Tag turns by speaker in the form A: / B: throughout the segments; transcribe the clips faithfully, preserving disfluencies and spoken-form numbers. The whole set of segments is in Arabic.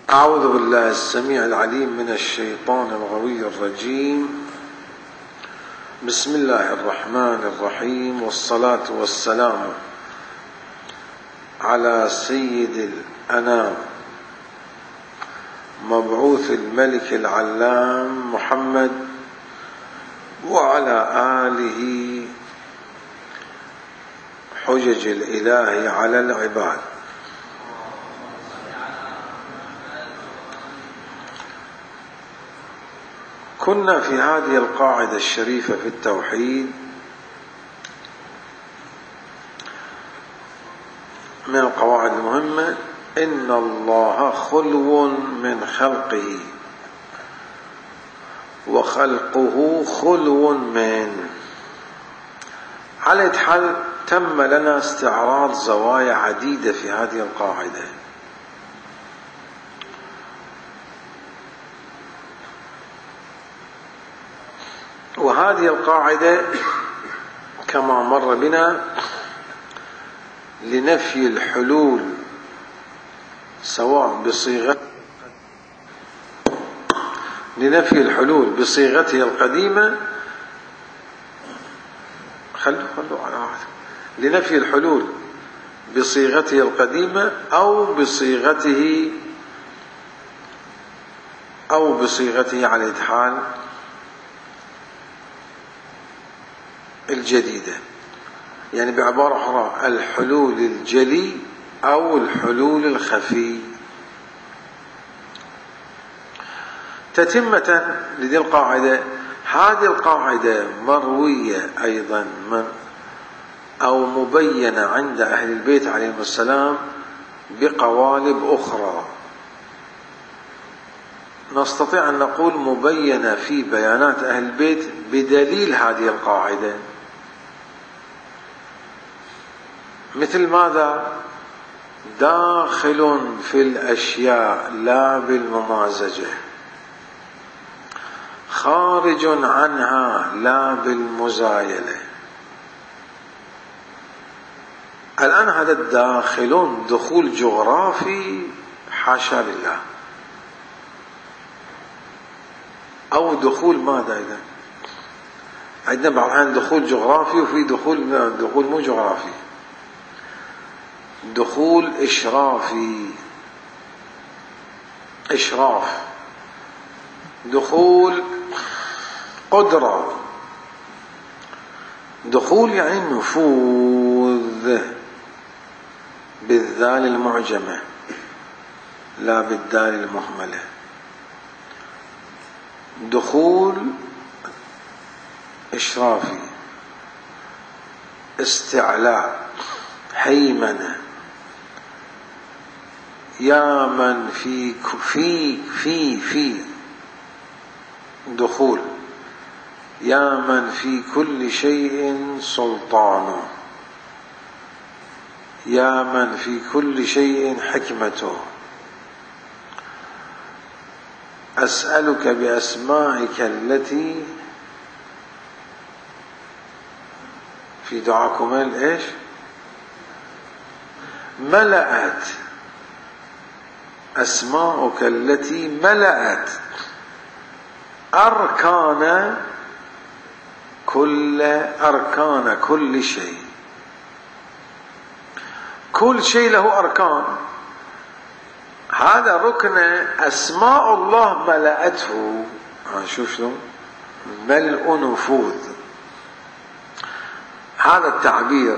A: أعوذ بالله السميع العليم من الشيطان الغوي الرجيم. بسم الله الرحمن الرحيم، والصلاة والسلام على سيد الأنام مبعوث الملك العلام محمد وعلى آله حجج الإله على العباد. كنا في هذه القاعدة الشريفة في التوحيد من القواعد المهمة: إن الله خلو من خلقه وخلقه خلو من. على حال تم لنا استعراض زوايا عديدة في هذه القاعدة، وهذه القاعدة كما مر بنا لنفي الحلول سواء بصيغة لنفي الحلول بصيغته القديمة خلوا خلوا على واحد لنفي الحلول بصيغته القديمة أو بصيغته أو بصيغته على الحال الجديدة، يعني بعبارة أخرى الحلول الجلي أو الحلول الخفي. تتمة لذي القاعدة، هذه القاعدة مروية أيضا من أو مبينة عند أهل البيت عليهم السلام بقوالب أخرى. نستطيع أن نقول مبينة في بيانات أهل البيت بدليل هذه القاعدة، مثل ماذا؟ داخل في الأشياء لا بالممازجة، خارج عنها لا بالمزايلة. الآن هذا الداخل دخول جغرافي حاشا لله، أو دخول ماذا؟ إذا عندنا بعض الأحيان دخول جغرافي وفي دخول دخول مو جغرافي، دخول إشرافي، إشراف، دخول قدرة، دخول يعني نفوذ بالذال المعجمة لا بالدال المهملة، دخول إشرافي، استعلاء، هيمنة. يا من في في في في دخول، يا من في كل شيء سلطانه، يا من في كل شيء حكمته. أسألك بأسمائك التي في دعاكم ايش؟ ملأت، أسماؤك التي ملأت أركان كل أركان كل شيء. كل شيء له أركان، هذا ركن أسماء الله ملأته. شوف شلون ملء نفوذ. هذا التعبير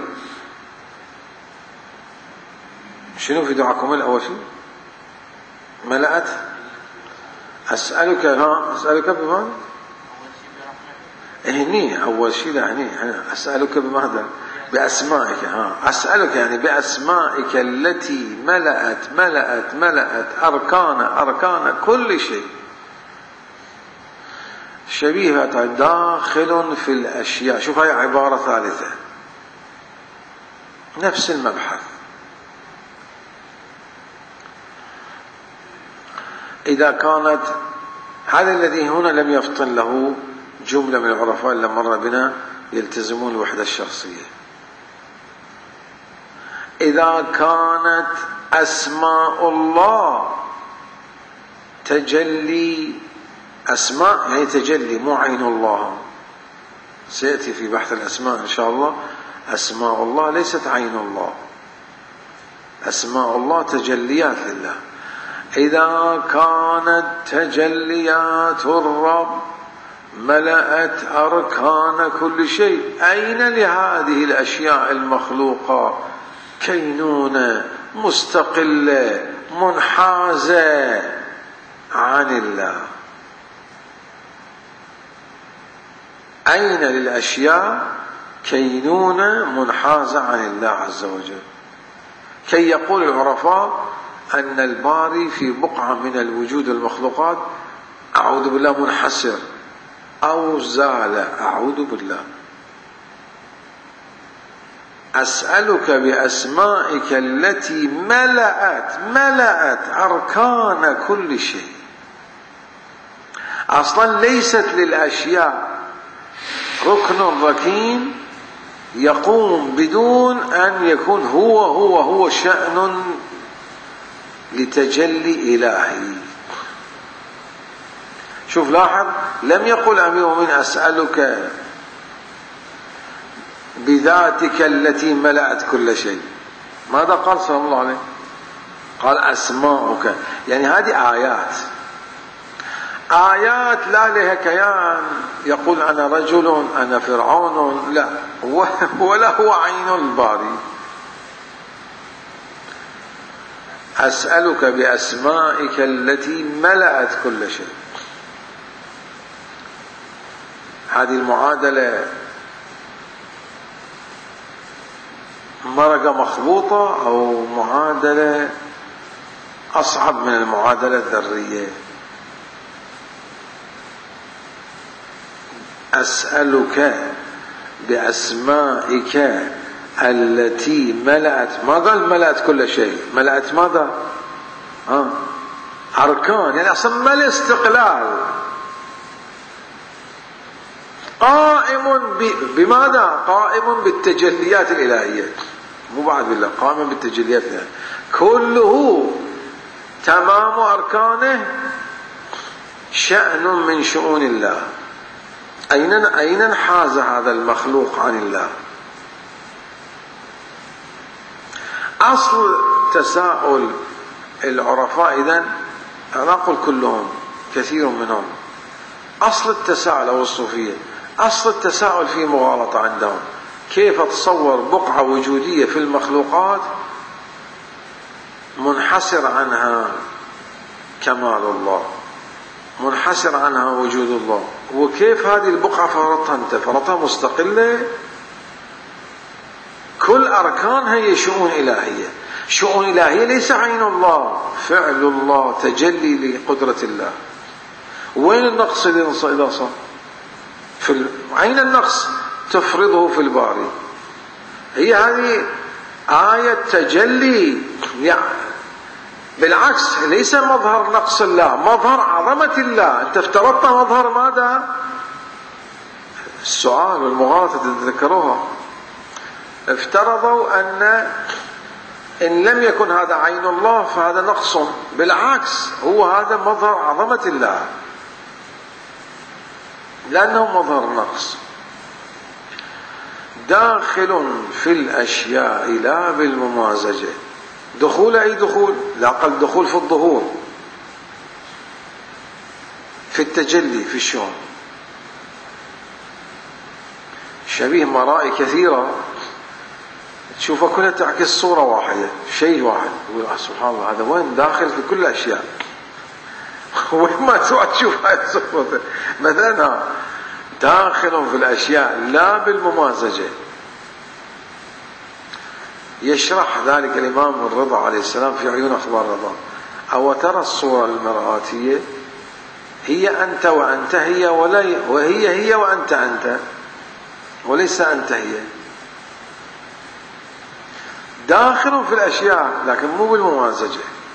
A: شنو في دعاكم الأول شيء؟ ملأت. أسألك ها أسألك بماذا؟ هني أول شيء لا هني أسألك بماذا؟ بأسمائك. ها أسألك يعني بأسمائك التي ملأت ملأت ملأت أركان أركان كل شيء. شبيهة داخل في الأشياء. شوف هاي عبارة ثالثة نفس المبحث. إذا كانت هذا الذي هنا لم يفطن له جملة من العرفاء اللي مر بنا يلتزمون الوحدة الشخصية. إذا كانت أسماء الله تجلي أسماء يعني تجلي مو عين الله، سيأتي في بحث الأسماء إن شاء الله. أسماء الله ليست عين الله، أسماء الله تجليات لله. إذا كانت تجليات الرب ملأت أركان كل شيء، أين لهذه الأشياء المخلوقة كينونة مستقلة منحازة عن الله؟ أين للأشياء كينونة منحازة عن الله عز وجل؟ كي يقول العرفاء أن الباري في بقعة من الوجود المخلوقات أعوذ بالله منحسر أو زال، أعوذ بالله. أسألك بأسمائك التي ملأت ملأت أركان كل شيء. أصلا ليست للأشياء ركن ركين يقوم بدون أن يكون هو هو هو شأن لتجلي إلهي. شوف لاحظ، لم يقل أمير المؤمنين أسألك بذاتك التي ملأت كل شيء. ماذا قال صلى الله عليه؟ قال أسماؤك، يعني هذه آيات آيات لا لها كيان يقول أنا رجل أنا فرعون، لا، ولا هو عين الباري. أسألك بأسمائك التي ملأت كل شيء. هذه المعادلة مرقة مخبوطة أو معادلة أصعب من المعادلة الذرية. أسألك بأسمائك التي ملأت، ما قال ملأت كل شيء، ملأت ماذا؟ ها؟ أركان، يعني أصلا ما الاستقلال، قائم بماذا؟ قائم بالتجليات الإلهية، مو بعد بالله، قائم بالتجليات الإلهية، كله تمام أركانه شأن من شؤون الله. أين أين انحاز هذا المخلوق عن الله؟ أصل تساؤل العرفاء، إذن أنا أقول كلهم كثير منهم، أصل التساؤل أو الصوفية أصل التساؤل في مغالطة عندهم. كيف تصور بقعة وجودية في المخلوقات منحسر عنها كمال الله، منحسر عنها وجود الله، وكيف هذه البقعة فرطها أنت؟ فرطها مستقلة، كل أركانها هي شؤون إلهية. شؤون إلهية ليس عين الله، فعل الله، تجلي لقدرة الله. وين النقص إذا صار؟ في عين النقص تفرضه في الباري. هي هذه آية تجلي، يعني بالعكس ليس مظهر نقص الله، مظهر عظمة الله. أنت افترضت مظهر ماذا؟ السؤال والمغالطة تتذكروها، افترضوا أن إن لم يكن هذا عين الله فهذا نقص، بالعكس هو هذا مظهر عظمة الله لأنه مظهر نقص. داخل في الأشياء لا بالممازجة. دخول أي دخول؟ لا، قل دخول في الظهور، في التجلي، في الشؤون. شبيه مرائي كثيرة تشوفها كلها تعكس صورة واحدة، شيء واحد، يقول سبحان الله هذا وين داخل في كل الأشياء. وين ما تشوف هاي الصورة مثلا داخل في الأشياء لا بالممازجة. يشرح ذلك الإمام الرضا عليه السلام في عيون أخبار الرضا: أو ترى الصورة المرآتية هي أنت وأنت هي، ولا وهي هي وأنت أنت، وليس أنت هي. داخل في الأشياء لكن مو بالممازجة.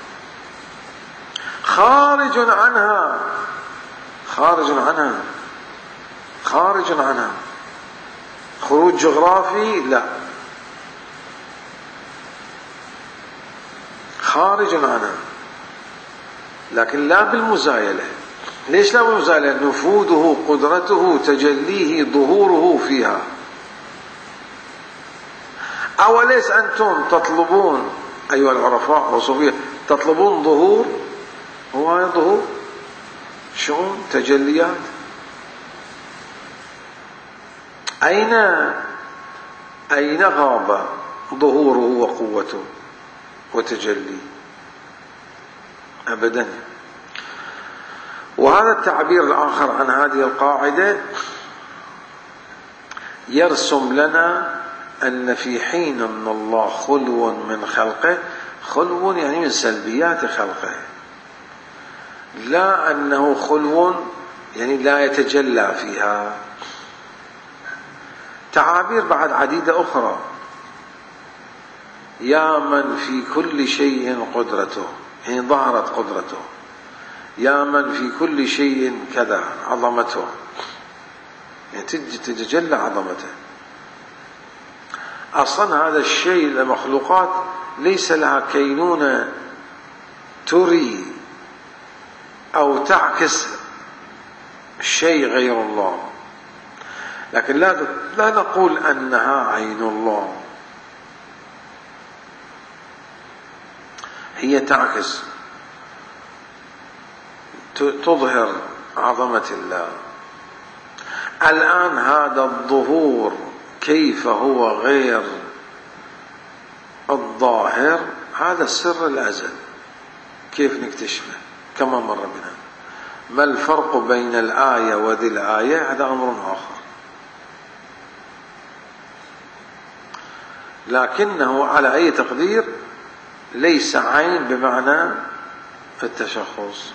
A: خارج عنها، خارج عنها، خارج عنها. خروج جغرافي لا، خارج عنها. لكن لا بالمزايلة. ليش لا بالمزايلة؟ نفوذه، قدرته، تجليه، ظهوره فيها. أوليس أنتم تطلبون أيها العرفاء والصوفية تطلبون ظهور؟ هو هذا ظهور؟ شؤون، تجليات. أين أين غاب ظهوره وقوته وتجلي؟ أبدا. وهذا التعبير الآخر عن هذه القاعدة يرسم لنا أن في حين أن الله خلو من خلقه، خلو يعني من سلبيات خلقه، لا أنه خلو يعني لا يتجلى فيها. تعابير بعد عديدة أخرى: يا من في كل شيء قدرته، يعني ظهرت قدرته. يا من في كل شيء كذا، عظمته، يعني تتجلى عظمته. أصلا هذا الشيء المخلوقات ليس لها كينونة تري أو تعكس شيء غير الله، لكن لا لا نقول أنها عين الله، هي تعكس، تظهر عظمة الله. الآن هذا الظهور كيف هو غير الظاهر، هذا سر الأزل، كيف نكتشفه؟ كما مر بنا. ما الفرق بين الآية وذي الآية؟ هذا أمر آخر، لكنه على أي تقدير ليس عين بمعنى التشخص،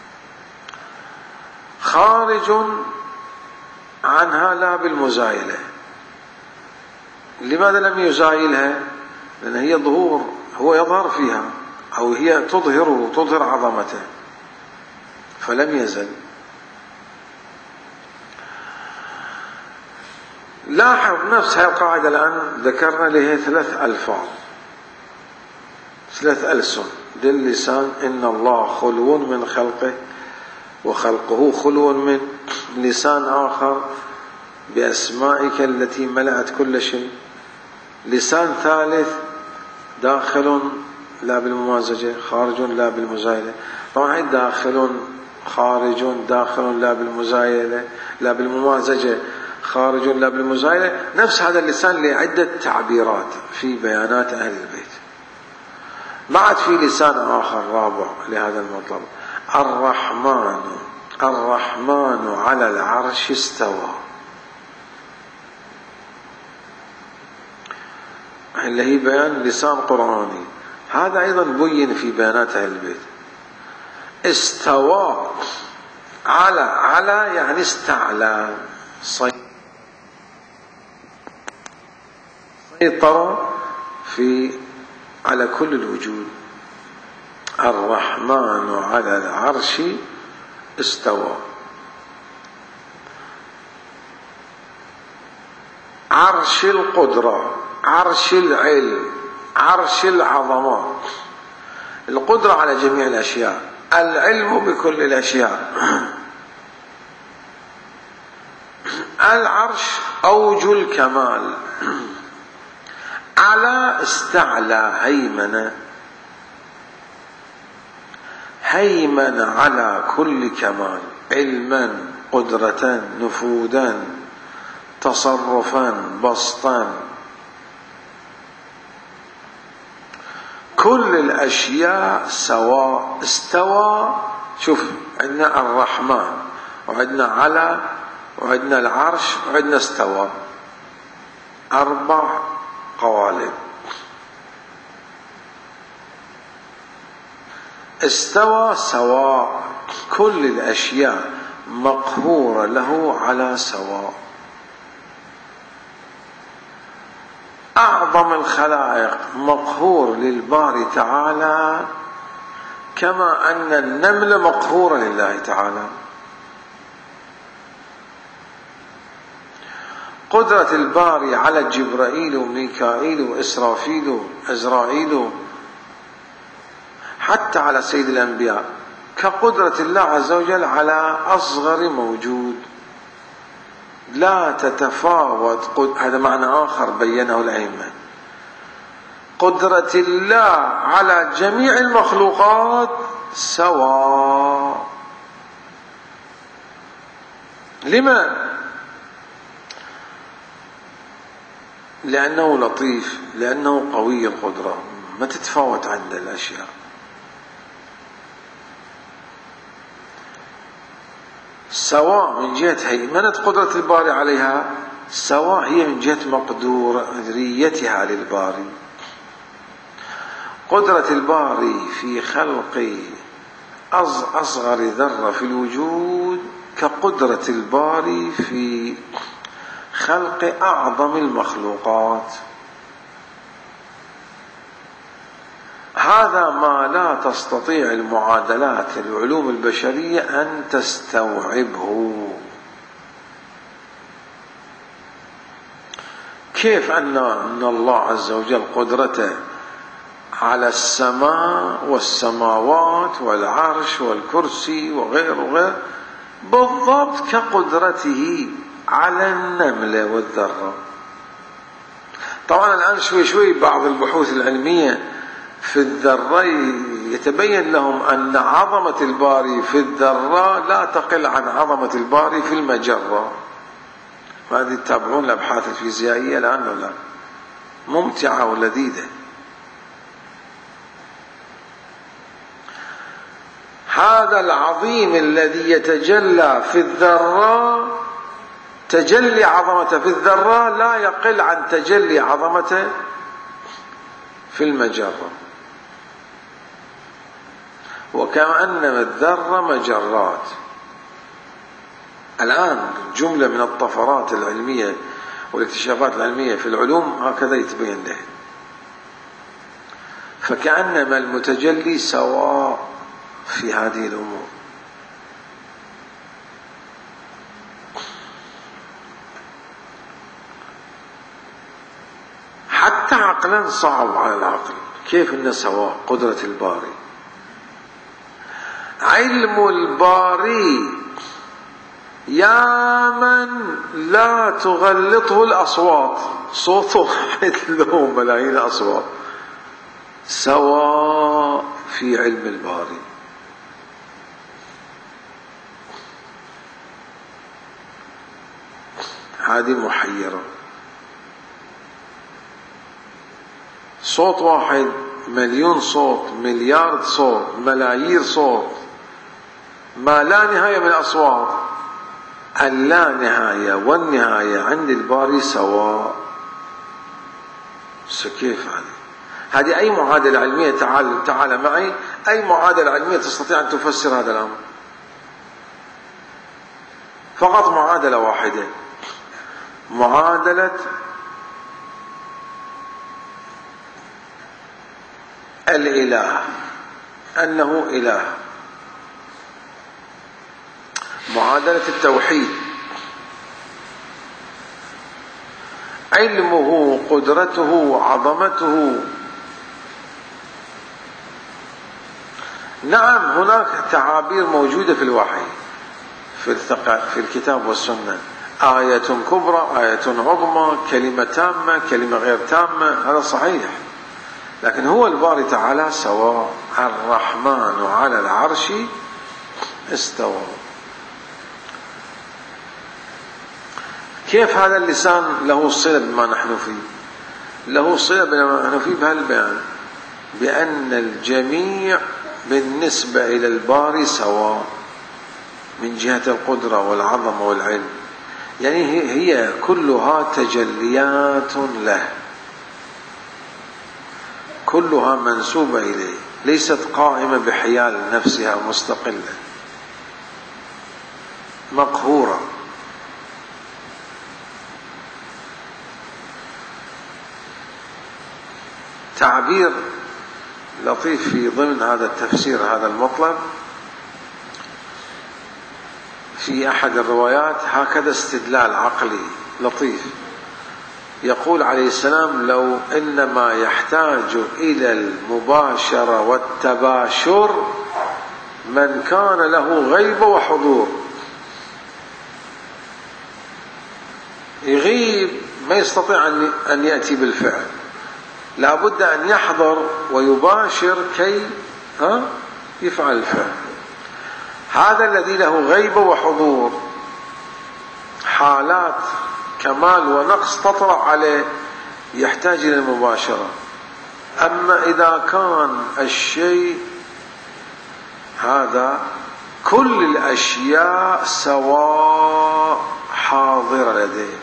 A: خارج عنها لا بالمزايلة. لماذا لم يزايلها؟ لأن هي ظهور، هو يظهر فيها، أو هي تظهره، تظهر عظمته، فلم يزل. لاحظ نفس هذه القاعدة الآن ذكرنا لها ثلاث ألفاظ، ثلاث ألسن للسان: إن الله خلو من خلقه، وخلقه خلو من لسان آخر بأسمائك التي ملأت كل شيء. لسان ثالث داخل لا بالممازجة، خارج لا بالمزايلة. طبعا داخل خارج، داخل لا بالمزايلة لا بالممازجة، خارج لا بالمزايلة. نفس هذا اللسان لعدة تعبيرات في بيانات أهل البيت. بعد في لسان آخر رابع لهذا المطلب: الرحمن الرحمن على العرش استوى، اللي هي بيان لسان قرآني. هذا أيضا بين في بيانات أهل البيت. استوى على، على يعني استعلى، سيطر في على كل الوجود. الرحمن على العرش استوى. عرش القدرة، عرش العلم، عرش العظمات. القدرة على جميع الأشياء، العلم بكل الأشياء. العرش أوج الكمال. على استعلى، هيمنة، هيمن على كل كمال، علما، قدرة، نفوذا، تصرفا، بسطا. كل الأشياء سواء. استوى، شوف عندنا الرحمن، وعندنا على، وعندنا العرش، وعندنا استوى، أربع قوالب. استوى سواء، كل الأشياء مقهورة له على سواء. أعظم الخلائق مقهور للباري تعالى، كما أن النمل مقهورة لله تعالى. قدرة الباري على جبرائيل وميكائيل وإسرافيل وإزرائيل، حتى على سيد الأنبياء، كقدرة الله عز وجل على أصغر موجود، لا تتفاوت قد... هذا معنى آخر بينه الأئمة. قدرة الله على جميع المخلوقات سواء. لما؟ لأنه لطيف، لأنه قوي القدرة، ما تتفاوت عنده الأشياء. سواء من جهة هيمنة قدرة الباري عليها، سواء هي من جهة مقدوريتها للباري. قدرة الباري في خلق أصغر ذرة في الوجود كقدرة الباري في خلق أعظم المخلوقات. هذا ما لا تستطيع المعادلات العلوم البشرية أن تستوعبه. كيف أن الله عز وجل قدرته على السماء والسماوات والعرش والكرسي وغيره وغيره بالضبط كقدرته على النملة والذرة. طبعا الآن شوي شوي بعض البحوث العلمية في الذرة يتبين لهم أن عظمة الباري في الذرة لا تقل عن عظمة الباري في المجرة. وهذه تتابعون الأبحاث الفيزيائية الآن ولا؟ ممتعة ولذيذة. هذا العظيم الذي يتجلى في الذرة، تجلي عظمته في الذرة لا يقل عن تجلي عظمته في المجرة. وكأنما الذرة مجرات. الآن جملة من الطفرات العلمية والاكتشافات العلمية في العلوم هكذا يتبين له. فكأنما المتجلي سواء في هذه الأمور. حتى عقلا صعب على العقل كيف إن سواء قدرة الباري. علم الباري يا من لا تغلطه الأصوات، صوت واحد له ملايين أصوات، سواء في علم الباري. هذه محيرة. صوت واحد، مليون صوت، مليار صوت، ملايير صوت، ما لا نهاية من الأصوات. اللا نهاية والنهاية عند الباري سواء. كيف هذه؟ هذه أي معادلة علمية تعال تعال معي، أي معادلة علمية تستطيع أن تفسر هذا الأمر؟ فقط معادلة واحدة، معادلة الإله، أنه إله، معادلة التوحيد. علمه، قدرته، عظمته. نعم هناك تعابير موجودة في الوحي في في الكتاب والسنة، آية كبرى، آية عظمى، كلمة تامة، كلمة غير تامة، هذا صحيح. لكن هو الباري تعالى سواء. الرحمن على العرش استوى. كيف هذا اللسان له صلة بما نحن فيه؟ له صلة بما نحن فيه بهالبيان، بأن الجميع بالنسبة إلى الباري سواء من جهة القدرة والعظمة والعلم. يعني هي كلها تجليات له، كلها منسوبة إليه، ليست قائمة بحيال نفسها مستقلة مقهورة. تعبير لطيف في ضمن هذا التفسير هذا المطلب في أحد الروايات، هكذا استدلال عقلي لطيف. يقول عليه السلام: لو إنما يحتاج إلى المباشرة والتباشر من كان له غيبة وحضور. يغيب ما يستطيع أن يأتي بالفعل، لا بد أن يحضر ويباشر كي ها يفعل الفعل. هذا الذي له غيبة وحضور حالات كمال ونقص تطرأ عليه يحتاج إلى المباشرة. أما إذا كان الشيء هذا كل الأشياء سواء حاضرة لديه،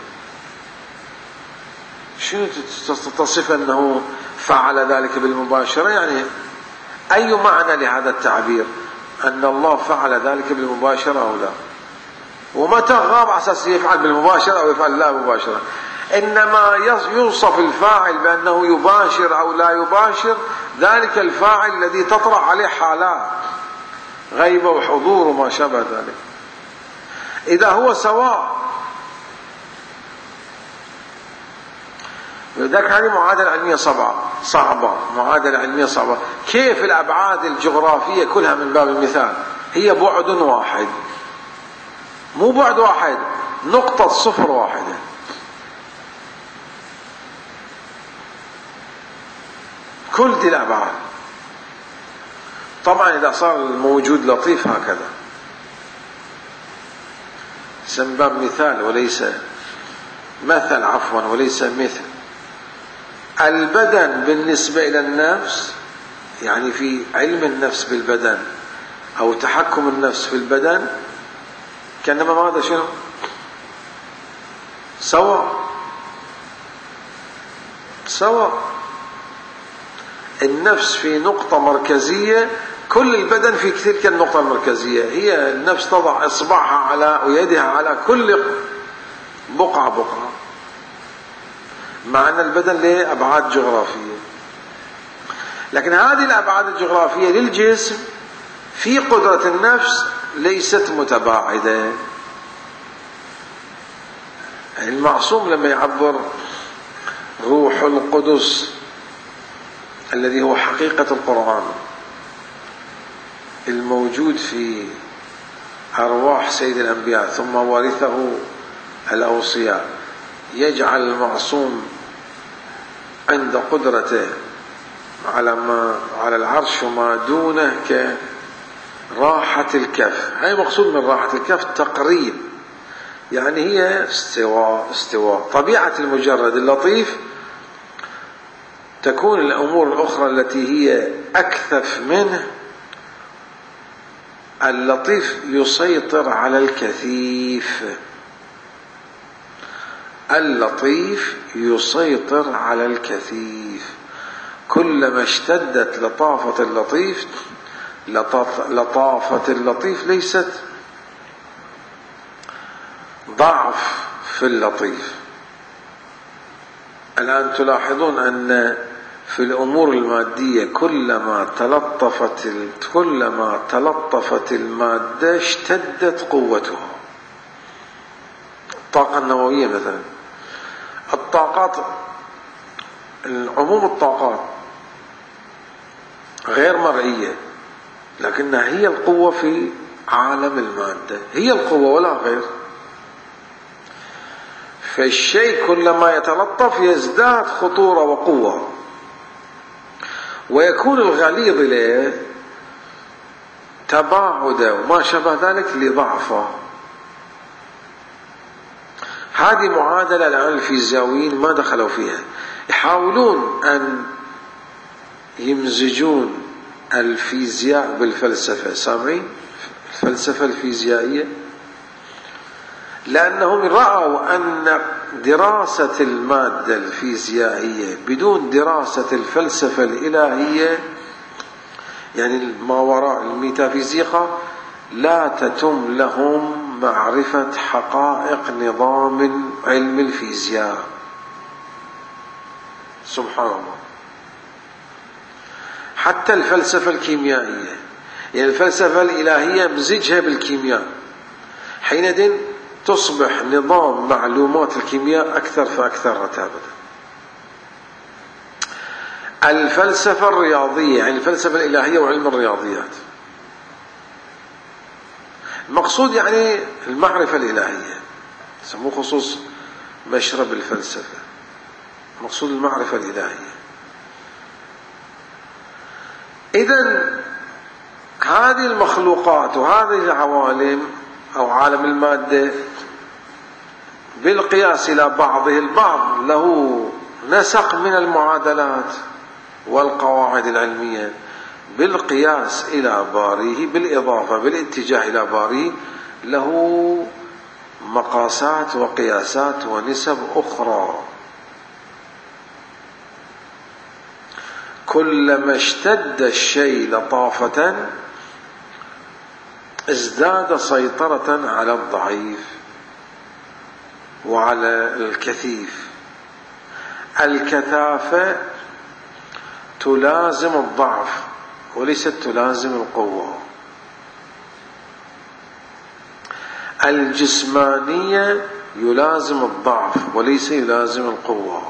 A: شنو تصف أنه فعل ذلك بالمباشرة؟ يعني أي معنى لهذا التعبير؟ أن الله فعل ذلك بالمباشرة أو لا؟ ومتى غاب على أساس يفعل بالمباشرة أو يفعل لا مباشرة؟ إنما يوصف الفاعل بأنه يباشر أو لا يباشر ذلك الفاعل الذي تطرأ عليه حالات غيبة وحضور وما شابه ذلك. إذا هو سواء، لذلك هذه معادلة علمية صعبة صعبة معادلة علمية صعبة. كيف الأبعاد الجغرافية كلها من باب المثال هي بعد واحد، مو بعد واحد، نقطة صفر واحدة. كل دي الأبعاد. طبعا إذا صار الموجود لطيف هكذا من باب مثال وليس مثل، عفوا وليس مثل. البدن بالنسبة إلى النفس، يعني في علم النفس بالبدن أو تحكم النفس في البدن، كأنما ماذا شنو سواء سواء النفس في نقطة مركزية، كل البدن في تلك النقطة المركزية. هي النفس تضع إصبعها على ويدها على كل بقعة بقعة، مع أن البدن له أبعاد جغرافية. لكن هذه الأبعاد الجغرافية للجسم في قدرة النفس ليست متباعدة. المعصوم لما يعبر روح القدس الذي هو حقيقة القرآن الموجود في أرواح سيد الأنبياء ثم ورثه الأوصياء، يجعل المعصوم عند قدرته على ما على العرش وما دونه كراحة الكف. هاي مقصود من راحة الكف تقريب، يعني هي استواء استواء طبيعة المجرد اللطيف. تكون الأمور الأخرى التي هي أكثف منه، اللطيف يسيطر على الكثيف. اللطيف يسيطر على الكثيف. كلما اشتدت لطافة اللطيف، لطافة اللطيف ليست ضعف في اللطيف. الآن تلاحظون أن في الأمور المادية كلما تلطفت كلما تلطفت المادة اشتدت قوتها. الطاقة النووية مثلا، الطاقات، عموم الطاقات غير مرئية، لكنها هي القوة في عالم المادة، هي القوة ولا غير. فالشيء كلما يتلطف يزداد خطورة وقوة، ويكون الغليظ له تباعدا وما شابه ذلك لضعفه. هذه معادلة الآن الفيزيائيين ما دخلوا فيها، يحاولون أن يمزجون الفيزياء بالفلسفة. سامعين الفلسفة الفيزيائية؟ لأنهم رأوا أن دراسة المادة الفيزيائية بدون دراسة الفلسفة الإلهية، يعني ما وراء الميتافيزيقا، لا تتم لهم معرفة حقائق نظام علم الفيزياء. سبحان الله. حتى الفلسفة الكيميائية، يعني الفلسفة الإلهية مزجها بالكيمياء، حينئذ تصبح نظام معلومات الكيمياء أكثر فأكثر رتابة. الفلسفة الرياضية، يعني الفلسفة الإلهية وعلم الرياضيات، المقصود يعني المعرفة الإلهية، يسموه خصوص مشرب الفلسفة، مقصود المعرفة الإلهية. إذن هذه المخلوقات وهذه العوالم أو عالم المادة بالقياس إلى بعضه البعض له نسق من المعادلات والقواعد العلمية، بالقياس إلى باريه، بالإضافة بالاتجاه إلى باريه له مقاسات وقياسات ونسب أخرى. كلما اشتد الشيء لطافة ازداد سيطرة على الضعيف وعلى الكثيف. الكثافة تلازم الضعف وليست تلازم القوة. الجسمانية يلازم الضعف وليس يلازم القوة.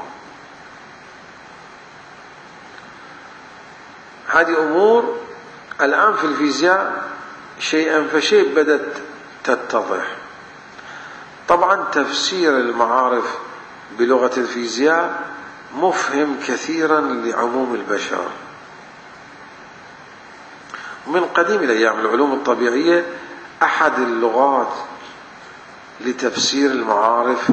A: هذه أمور الآن في الفيزياء شيئا فشيء بدأت تتضح. طبعا تفسير المعارف بلغة الفيزياء مفهم كثيرا لعموم البشر. من قديم الأيام العلوم الطبيعية أحد اللغات لتفسير المعارف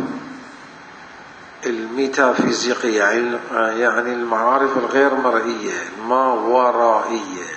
A: الميتافيزيقية، يعني المعارف الغير مرئية الماورائية.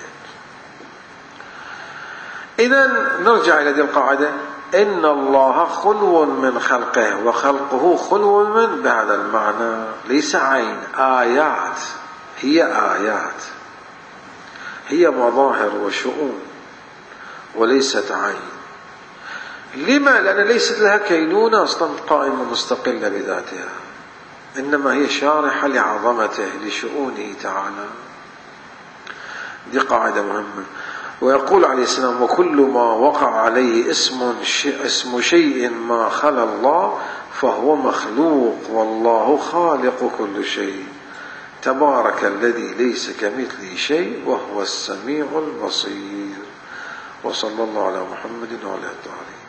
A: إذن نرجع إلى هذه القاعدة: إن الله خلو من خلقه وخلقه خلو من، بهذا المعنى ليس عين، آيات، هي آيات، هي مظاهر وشؤون وليست عين. لما؟ لأن ليست لها كينونة أصلا قائمة مستقلة بذاتها، إنما هي شارحة لعظمته لشؤونه تعالى. دي قاعدة مهمة. ويقول عليه السلام: وكل ما وقع عليه اسم اسم شيء ما خلا الله فهو مخلوق والله خالق كل شيء، تبارك الذي ليس كمثله شيء وهو السميع البصير. وصلى الله على محمد وعلى آله.